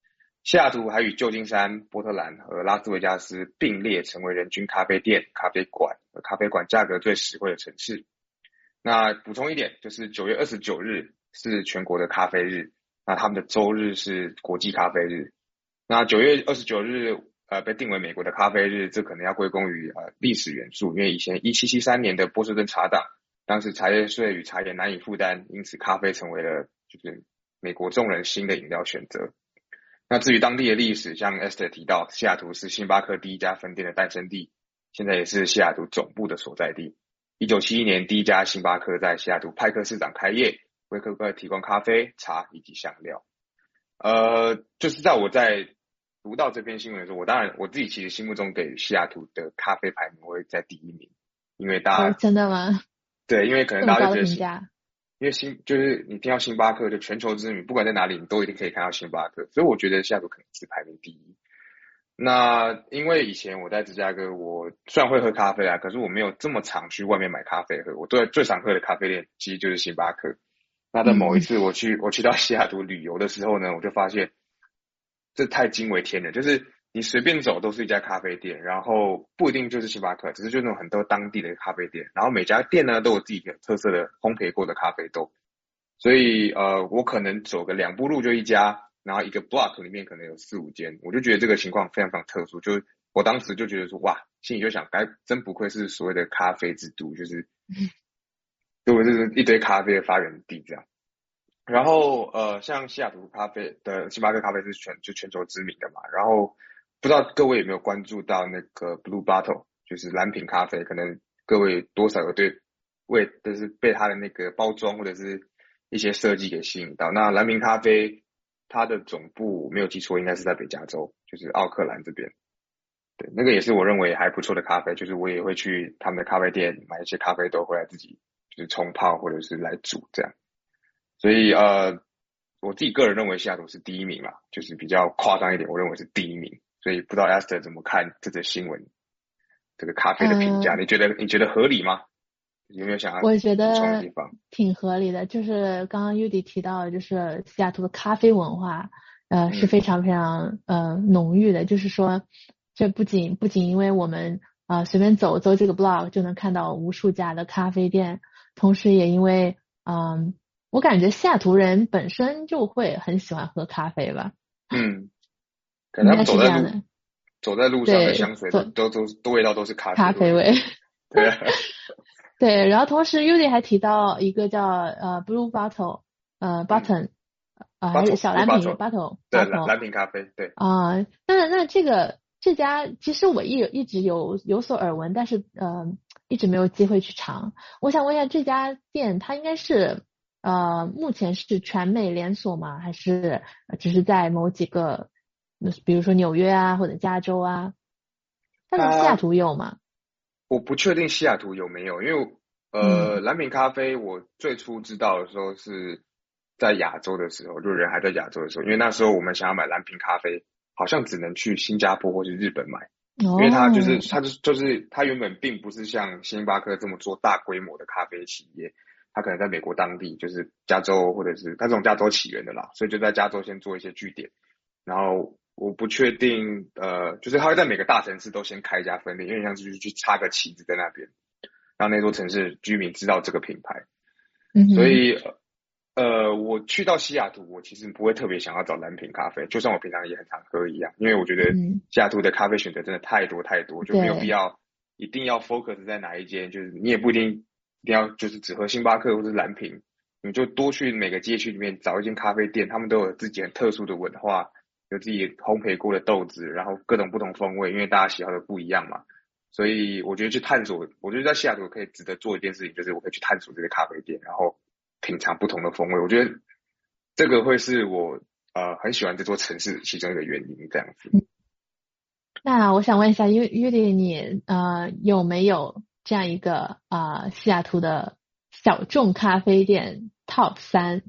西雅图还与旧金山、波特兰和拉斯维加斯并列成为人均咖啡店、咖啡馆和咖啡馆价格最实惠的城市。那补充一点，就是9月29日是全国的咖啡日，那他们的周日是国际咖啡日。那9月29日被定为美国的咖啡日，这可能要归功于历史元素，因为以前1773年的波士顿茶党，当时茶叶税与茶叶难以负担，因此咖啡成为了就是美国众人新的饮料选择。那至于当地的历史，像 Esther 提到，西雅图是星巴克第一家分店的诞生地，现在也是西雅图总部的所在地。1971年第一家星巴克在西雅图派克市场开业，为客户提供咖啡、茶以及香料。就是在我在读到这篇新闻的时候，当然我自己其实心目中给西雅图的咖啡排名会在第1名，因为大家真的吗？ 对，因为可能这么高大家就觉得的评价。 因为就是你听到星巴克就全球知名，不管在哪里你都一定可以看到星巴克，所以我觉得西雅图可能是排名第1。那因为以前我在芝加哥，我虽然会喝咖啡啊，可是我没有这么常去外面买咖啡喝，我最常喝的咖啡店其实就是星巴克。那在某一次我去到西雅图旅游的时候呢，我就发现这太惊为天人，就是你随便走都是一家咖啡店，然后不一定就是星巴克，只是就那种很多当地的咖啡店，然后每家店呢都有自己的特色的烘焙过的咖啡豆，所以我可能走个2步路就一家，然后一个 block 里面可能有4、5间，我就觉得这个情况非常非常特殊，就我当时就觉得说哇，心里就想，真不愧是所谓的咖啡之都，就是就是一堆咖啡的发源地这样。然后像西雅图咖啡的星巴克咖啡是全球知名的嘛，然后不知道各位有没有关注到那个 Blue Bottle， 就是蓝瓶咖啡，可能各位多少有就是被它的那个包装或者是一些设计给吸引到。那蓝瓶咖啡它的总部没有记错应该是在北加州，就是奥克兰这边。对，那个也是我认为还不错的咖啡，就是我也会去他们的咖啡店买一些咖啡豆回来自己就是冲泡或者是来煮这样。所以我自己个人认为西雅图是第1名啦，就是比较夸张一点，我认为是第1名。所以不知道 Esther 怎么看这则新闻，这个咖啡的评价，你觉得合理吗？有没有想要我觉补充的得地方？ 挺合理的，就是刚刚 Yudy 提到的，就是西雅图的咖啡文化，是非常非常浓郁的。就是说，这不仅因为我们随便走这个 block 就能看到无数家的咖啡店，同时也因为我感觉西雅图人本身就会很喜欢喝咖啡吧。 可能他们走在路上的对， 香水都味道都是咖啡味。 对。 对，然后同时 Yudy 还提到一个叫Blue Bottle Button 还是小蓝瓶 Bottle 对，蓝瓶咖啡。对那这家其实我一直有所耳闻，但是一直没有机会去尝。我想问一下，这家店它应该是目前是全美连锁吗？还是只是在某几个，比如说纽约啊或者加州啊？它在西雅图有吗？ 我不确定西雅图有没有，因为蓝瓶咖啡我最初知道的时候是在亚洲的时候，就人还在亚洲的时候，因为那时候我们想要买蓝瓶咖啡，好像只能去新加坡或是日本买，因为它它原本并不是像星巴克这么做大规模的咖啡企业，它可能在美国当地就是加州或者是它这种加州起源的啦，所以就在加州先做一些据点，然后我不确定就是它会在每个大城市都先开一家分店，因为像是去插个旗子在那边，让那座城市居民知道这个品牌。所以我去到西雅图，我其实不会特别想要找蓝瓶咖啡，就像我平常也很常喝一样，因为我觉得西雅图的咖啡选择真的太多，就没有必要一定要 focus 在哪一间，就是你也不一定要就是只喝星巴克或是蓝瓶，你就多去每个街区里面找一间咖啡店，他们都有自己很特殊的文化，有自己烘焙过的豆子，然后各种不同风味，因为大家喜好的不一样嘛。所以我觉得去探索，我觉得在西雅图可以值得做一件事情，就是我可以去探索这些咖啡店，然后品尝不同的风味。我觉得这个会是我很喜欢这座城市其中一个原因，这样子。 那我想问一下，Yudy，你有没有这样一个西雅图的小众咖啡店 Top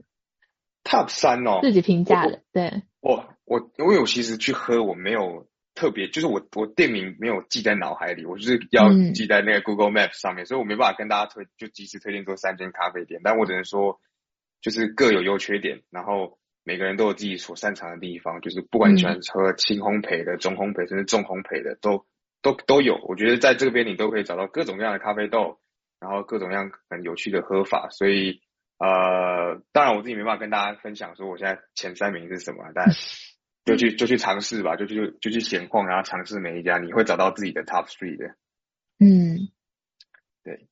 3 哦， 自己评价的？对， 因为我其实去喝，我没有特别，就是我店名没有记在脑海里，我就是要记在那个 Google Maps 上面，所以我没办法跟大家就及时推荐这3间咖啡店，但我只能说就是各有优缺点，然后每个人都有自己所擅长的地方，就是不管你喜欢喝轻烘焙的、中烘焙甚至重烘焙的，都有。我觉得在这边你都可以找到各种各样的咖啡豆，然后各种各样很有趣的喝法。所以当然我自己没办法跟大家分享说我现在前3名是什么，但就去尝试吧，就去闲逛，然后尝试每一家，你会找到自己的 top 3的。对。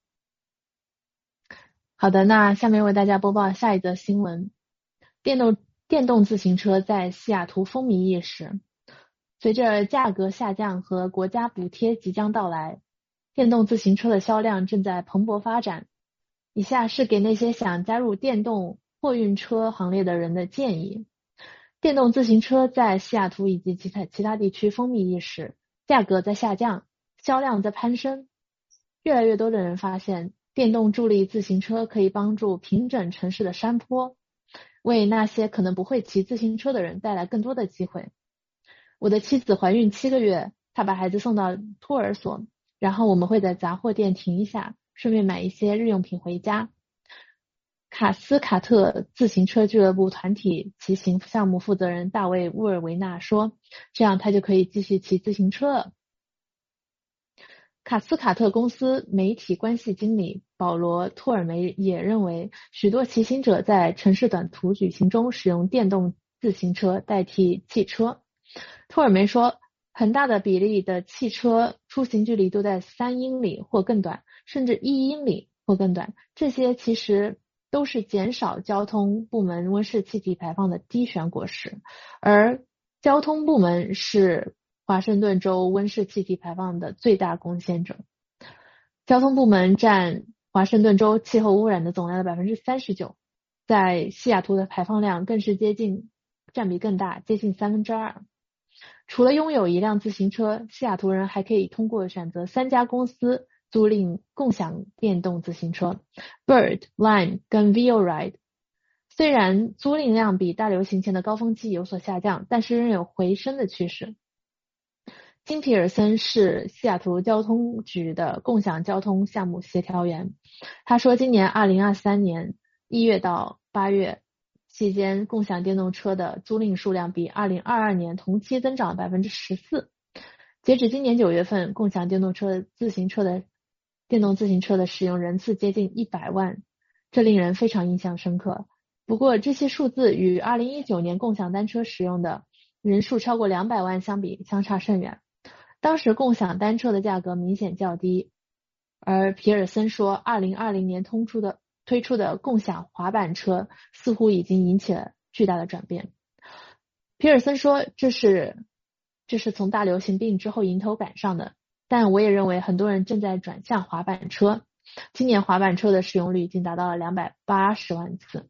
好的，那下面为大家播报下一则新闻。电动自行车在西雅图风靡一时。随着价格下降和国家补贴即将到来，电动自行车的销量正在蓬勃发展。以下是给那些想加入电动货运车行列的人的建议。电动自行车在西雅图以及其他地区风靡一时，价格在下降，销量在攀升。越来越多的人发现，电动助力自行车可以帮助平整城市的山坡，为那些可能不会骑自行车的人带来更多的机会。我的妻子怀孕7个月，她把孩子送到托儿所，然后我们会在杂货店停一下，顺便买一些日用品回家。卡斯卡特自行车俱乐部团体骑行项目负责人大卫·乌尔维纳说，这样他就可以继续骑自行车了。卡斯卡特公司媒体关系经理保罗·托尔梅也认为，许多骑行者在城市短途旅行中使用电动自行车代替汽车。托尔梅说，很大的比例的汽车出行距离都在3英里或更短，甚至1英里或更短。这些其实都是减少交通部门温室气体排放的低选果实，而交通部门是华盛顿州温室气体排放的最大贡献者。交通部门占华盛顿州气候污染的总量的 39%， 在西雅图的排放量更是占比更大，接近2/3。除了拥有一辆自行车，西雅图人还可以通过选择3家公司租赁共享电动自行车 Bird、Lime 跟 VioRide。 虽然租赁量比大流行前的高峰期有所下降，但是仍有回升的趋势。金皮尔森是西雅图交通局的共享交通项目协调员，他说今年2023年1月到8月期间，共享电动车的租赁数量比2022年同期增长了 14%。 截止今年9月份，共享电动自行车的使用人次接近100万，这令人非常印象深刻。不过这些数字与2019年共享单车使用的人数超过200万相比，相差甚远。当时共享单车的价格明显较低，而皮尔森说2020年推出的共享滑板车似乎已经引起了巨大的转变。皮尔森说这是从大流行病之后迎头赶上的，但我也认为很多人正在转向滑板车。今年滑板车的使用率已经达到了280万次。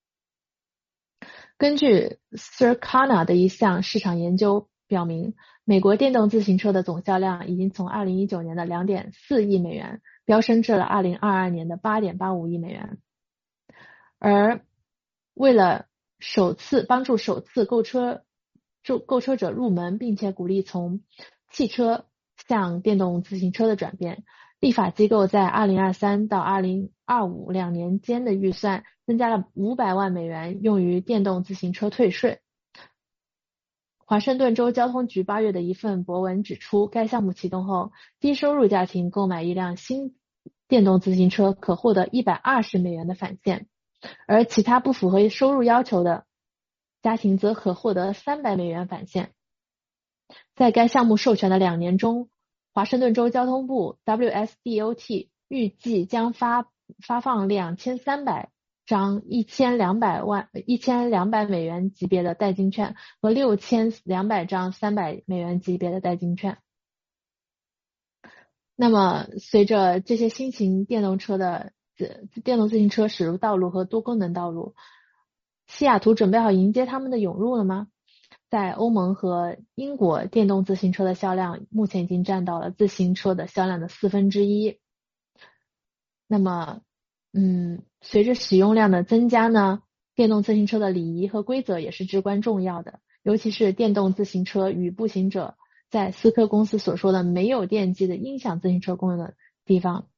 根据 Circana 的一项市场研究表明，美国电动自行车的总销量已经从2019年的 2.4 亿美元飙升至了2022年的 8.85 亿美元。而为了帮助首次购车者入门，并且鼓励从汽车向电动自行车的转变，立法机构在2023到2025 2年间的预算增加了500万美元用于电动自行车退税。华盛顿州交通局8月的一份博文指出，该项目启动后，低收入家庭购买一辆新电动自行车可获得120美元的返现，而其他不符合收入要求的家庭则可获得300美元返现。在该项目授权的2年中，华盛顿州交通部 WSDOT 预计将发放2300张1200美元级别的代金券和6200张300美元级别的代金券。那么随着这些新型电动自行车驶入道路和多功能道路，西雅图准备好迎接他们的涌入了吗？在欧盟和英国，电动自行车的销量目前已经占到了自行车的销量的1/4。那么随着使用量的增加呢，电动自行车的礼仪和规则也是至关重要的，尤其是电动自行车与步行者在思科公司所说的没有电机的音响自行车功能的地方。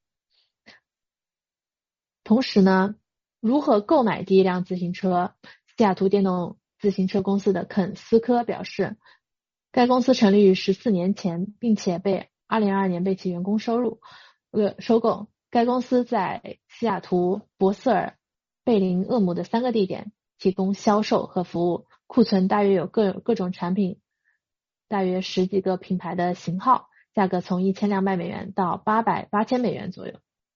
同时呢，如何购买第一辆自行车？西雅图电动自行车公司的肯斯科表示，该公司成立于14年前，并且被2022年被其员工收购。该公司在西雅图、博斯尔、贝林、厄姆的3个地点提供销售和服务，库存大约有各种产品，大约10几个品牌的型号，价格从$1200到$8000左右。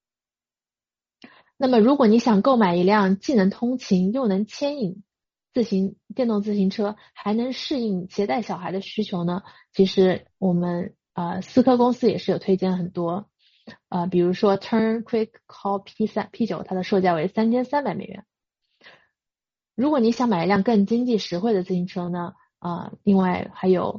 那么如果你想购买一辆既能通勤又能牵引电动自行车，还能适应携带小孩的需求呢，其实我们思科公司也是有推荐很多，比如说 Turn Quick Call P9， 它的售价为$3300。如果你想买一辆更经济实惠的自行车呢，另外还有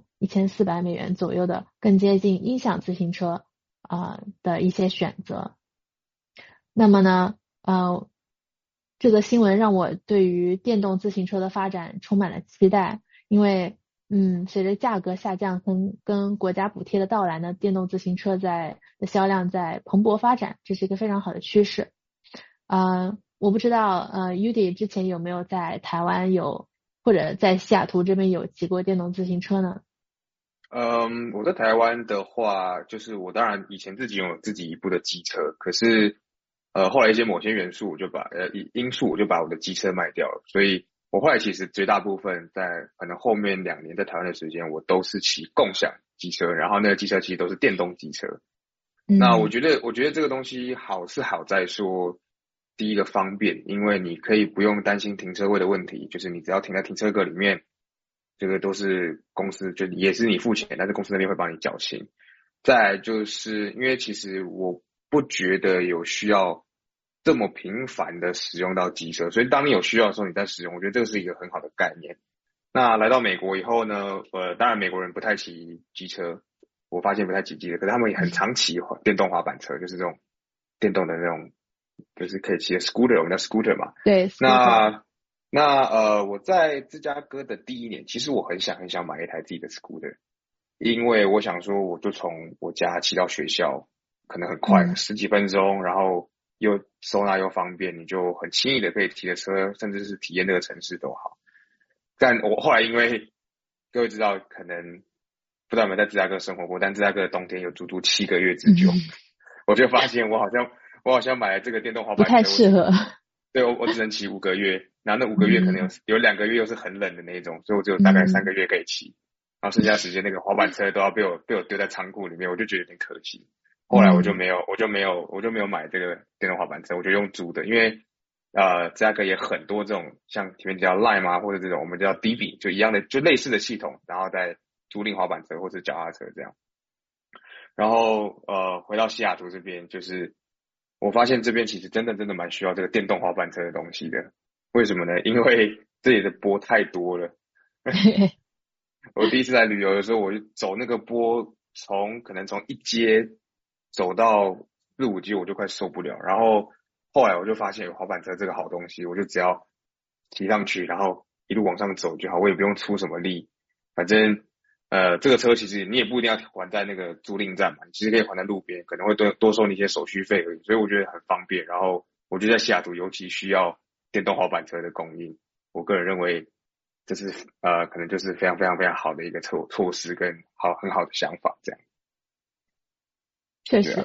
$1400左右的更接近音响自行车的一些选择。那么呢，这个新闻让我对于电动自行车的发展充满了期待，因为随着价格下降跟国家补贴的到来呢，电动自行车的销量在蓬勃发展，这是一个非常好的趋势。我不知道Udi 之前有没有在台湾或者在西雅图这边有骑过电动自行车呢？ 我在台湾的话，就是我当然以前自己拥有自己一部的机车，可是后来某些因素我就把我的机车卖掉了，所以我后来其实绝大部分在可能后面2年在台湾的时间，我都是骑共享机车，然后那个机车其实都是电动机车。那我觉得这个东西好是好在说，第一个方便，因为你可以不用担心停车位的问题，就是你只要停在停车格里面，这个都是公司就也是你付钱，但是公司那边会帮你缴清。再来就是因为其实我不觉得有需要这么频繁的使用到机车，所以当你有需要的时候你再使用，我觉得这个是一个很好的概念。那来到美国以后呢，当然美国人不太骑机车，我发现不太骑机车，可是他们也很常骑电动滑板车，就是这种电动的那种，就是可以骑的 scooter， 我们叫 scooter 嘛。 对。 那我在芝加哥的第1年，其实我很想买一台自己的 scooter， 因为我想说我就从我家骑到学校可能很快，10几分钟，然后又收纳又方便，你就很轻易的可以骑着车，甚至是体验这个城市都好。但我后来因为各位知道，可能不知道有没有在芝加哥生活过，但芝加哥的冬天有足足7个月之久，我就发现我好像买了这个电动滑板车不太适合。 对，我只能骑5个月，然后那5个月可能有2个月又是很冷的那种，所以我只有大概3个月可以骑，然后剩下时间那个滑板车都要被我丢在仓库里面，我就觉得有点可惜。后来我就没有买这个电动滑板车，我就用租的，因为芝加哥也很多这种像前面叫 Lime 啊，或者这种我们叫 DB 就一样的就类似的系统，然后再租赁滑板车或者脚踏车这样。然后回到西雅图这边，就是我发现这边其实真的蛮需要这个电动滑板车的东西的。为什么呢？因为这里的坡太多了。我第一次来旅游的时候，我就走那个坡，可能从1阶走到4、5阶，我就快受不了。然后后来我就发现有滑板车这个好东西，我就只要骑上去，然后一路往上走就好，我也不用出什么力。反正这个车其实你也不一定要还在那个租赁站嘛，你其实可以还在路边，可能会多收你一些手续费而已，所以我觉得很方便。然后我觉得在西雅图尤其需要电动滑板车的供应，我个人认为这是可能就是非常非常非常好的一个措施跟很好的想法这样。 确实。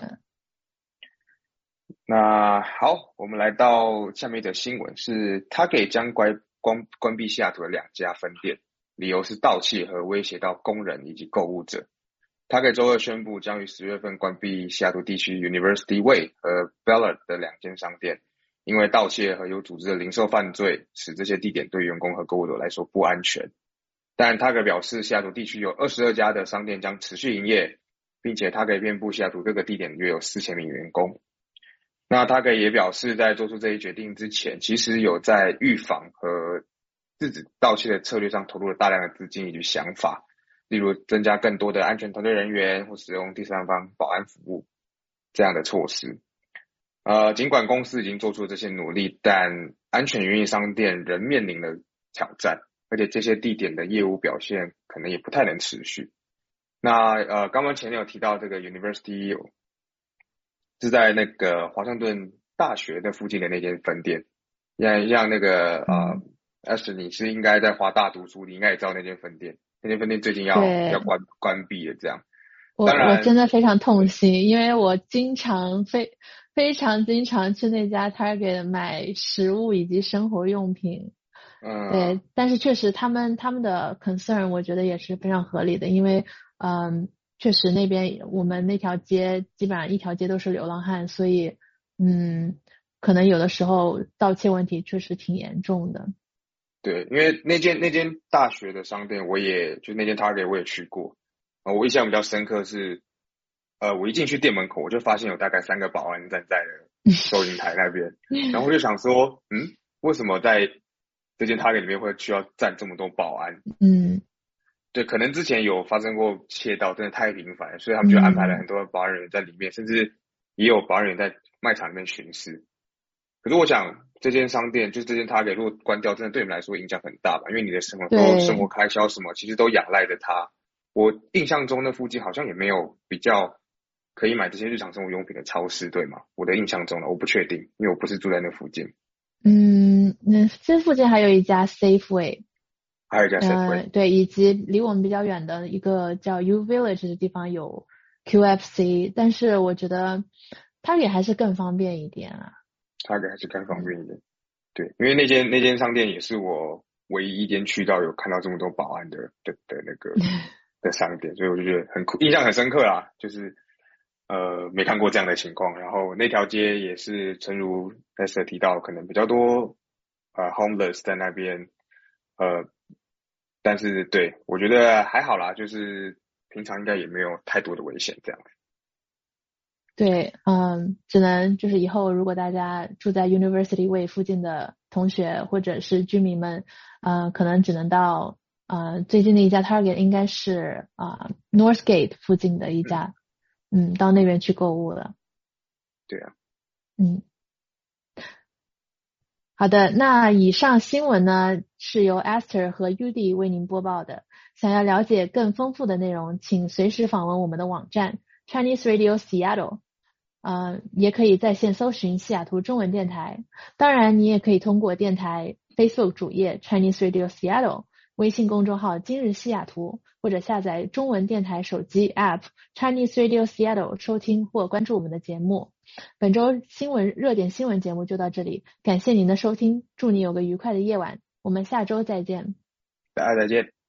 那好，我们来到下面一则新闻，是 Target 将关闭西雅图的2家分店，理由是盗窃和威胁到工人以及购物者。Target 周2宣布将于10月份关闭西雅图地区 University Way 和 Ballard 的2间商店，因为盗窃和有组织的零售犯罪使这些地点对员工和购物者来说不安全。但 Target 表示，西雅图地区有22家的商店将持续营业，并且Target遍布西雅图各个地点约有4000名员工。那Target也表示，在做出这一决定之前，其实有在预防和制止盗窃的策略上投入了大量的资金以及想法，例如增加更多的安全团队人员或使用第三方保安服务这样的措施。尽管公司已经做出了这些努力，但安全营运商店仍面临了挑战，而且这些地点的业务表现可能也不太能持续。那刚刚前面有提到这个 University 是在那个华盛顿大学的附近的那间分店，像那个 Esther，你是应该在华大读书，你应该也知道那间分店，那间分店最近要对， 关闭了这样。 我真的非常痛心，因为我非常经常去那家 Target 买食物以及生活用品。对，但是确实他们的 concern 我觉得也是非常合理的，因为确实那边我们那条街基本上一条街都是流浪汉，所以可能有的时候盗窃问题确实挺严重的。 对，因为那间大学的商店就那间 Target 我也去过，我印象比较深刻是我一进去店门口我就发现有大概3个保安站在了收银台那边，然后我就想说为什么在这间 Target 里面会需要站这么多保安？对，可能之前有发生过窃盗，真的太频繁，所以他们就安排了很多保安人员在里面，甚至也有保安人员在卖场里面巡视。可是我想这间商店就是这间 Target 如果关掉，真的对你们来说影响很大吧？因为你的生活开销什么其实都仰赖着它。我印象中那附近好像也没有比较可以买这些日常生活用品的超市，对吗？我的印象中呢，我不确定，因为我不是住在那附近。 这附近还有一家 Safeway。 还有一家 Safeway， 对，以及离我们比较远的一个叫 U Village 的地方有 QFC， 但是我觉得 Target 还是更方便一点啊。 Target 还是更方便一点，对，因为那间商店也是我唯一一间去到有看到这么多保安的那个的商店，所以我就觉得印象很深刻啦，就是没看过这样的情况。然后那条街也是诚如 Esther 提到，可能比较多homeless 在那边，但是对我觉得还好啦，就是平常应该也没有太多的危险这样子。 对，只能就是以后如果大家住在 University Way 附近的同学或者是居民们，可能只能到最近的一家 Target 应该是Northgate 附近的一家，到那边去购物了。 对啊。 好的，那以上新闻呢是由 Esther 和 Udi 为您播报的。想要了解更丰富的内容，请随时访问我们的网站 Chinese Radio Seattle。也可以在线搜寻西雅图中文电台。当然，你也可以通过电台 Facebook 主页 Chinese Radio Seattle、微信公众号今日西雅图，或者下载中文电台手机 App Chinese Radio Seattle 收听或关注我们的节目。本周热点新闻节目就到这里，感谢您的收听，祝你有个愉快的夜晚，我们下周再见。 大家再见。